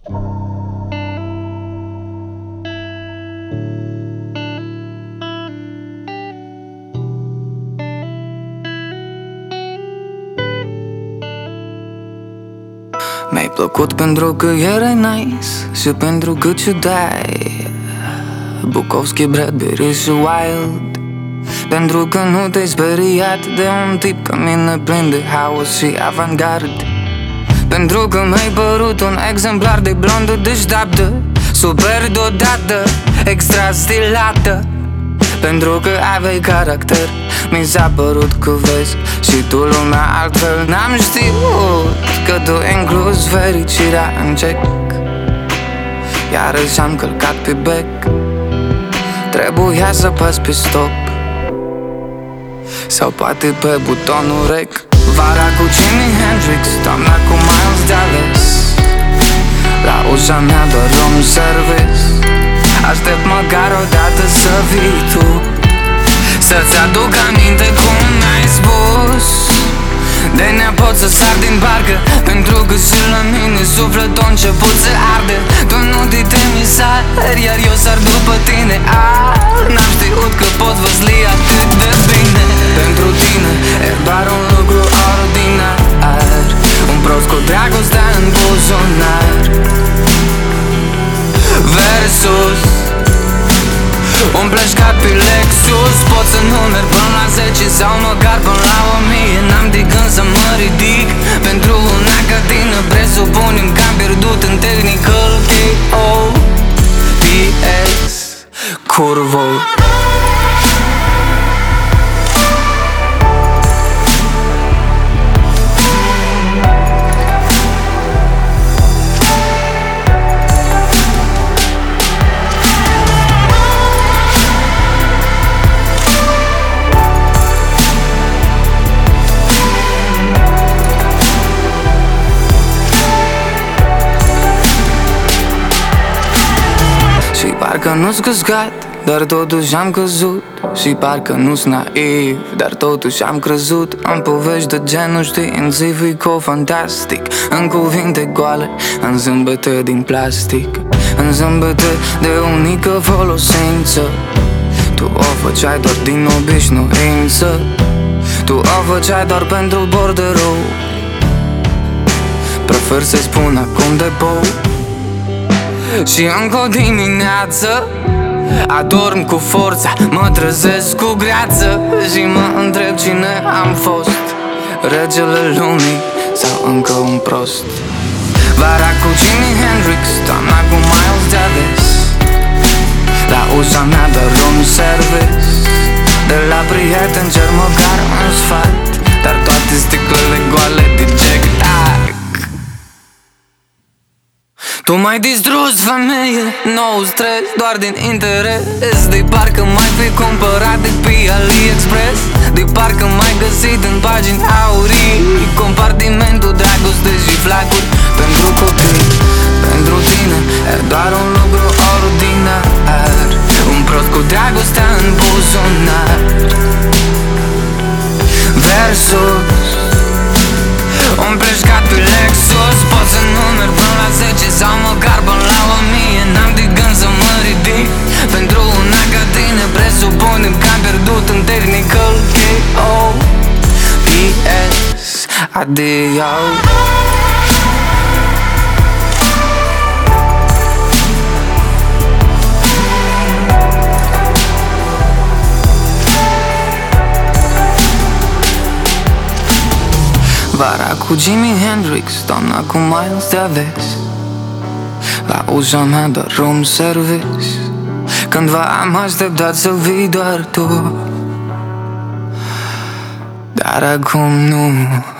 Mi-ai plăcut pentru că erai nice și pentru că ciudai Bukowski, Bradbury și Wild. Pentru că nu te-ai speriat de un tip ca mine plin de haos și avantgard. Pentru că mi-ai părut un exemplar de blondă deșteaptă, super dotată, extra stilată. Pentru că aveai caracter, mi s-a părut că vezi și tu lumea altfel. N-am știut că tu inclus fericirea în cec. Iarăși am călcat pe bec. Trebuia să pas pe stop sau poate pe butonul rec. Vara cu Jimi Hendrix, toamna cu Miles Davis. La ușa mea doar room service. Aștept măcar o dată să vii tu, să-ți aduc aminte cum mi-ai spus de nepot să sar din barcă, pentru că și la mine sufletul a început să arde. Tu nu te temi sar, iar eu sar după tine. N-am știut că pot văzli atât de bine. Pentru tine e doar un lucru ordinar, un prost cu dragostea în buzunar. Versus un pleșcat pe Lexus. Pot să numeri până la 10 sau măcar până la 1000. N-am de gând să mă ridic pentru una ca tine. Presupunem că am pierdut în technical K.O.P.S. Curvo. Parcă nu-s căscat, dar totuși am căzut. Și parcă nu-s naiv, dar totuși am crezut în povești de genul științifico-fantastic, în cuvinte goale, în zâmbete din plastic, în zâmbete de unică folosință. Tu o făceai doar din obișnuință, tu o făceai doar pentru borderou. Prefer să-i spun acum de pou. Și încă o dimineață adorm cu forța, mă trezesc cu greață și mă întreb cine am fost, regele lumii sau încă un prost. Vara cu Jimi Hendrix, toamna cu Miles Davis. La ușa mea de room service. De la prieten cer măcar un sfat, dar toate sticlele goale de Jack. Tu m-ai distrus, femeie, nou stres, doar din interes. De parcă m-ai fi cumpărat de pe AliExpress. De parcă m-ai găsit în pagini aurii, compartimentul dragoste și flacuri pentru copii. Pentru tine e doar un lucru ordinar, un prost cu dragostea în buzunar. Versus un pleșcat pe Lexus. Pot să numeri până la 10 sau măcar până la 1000. N-am de gând să mă ridic pentru una ca tine. Presupunem că am pierdut în technical K.O.P.S. Adio. Vara cu Jimi Hendrix, toamna cu Miles Davis. La ușa mea doar room service. Cândva am așteptat să vii doar tu, dar acum nu.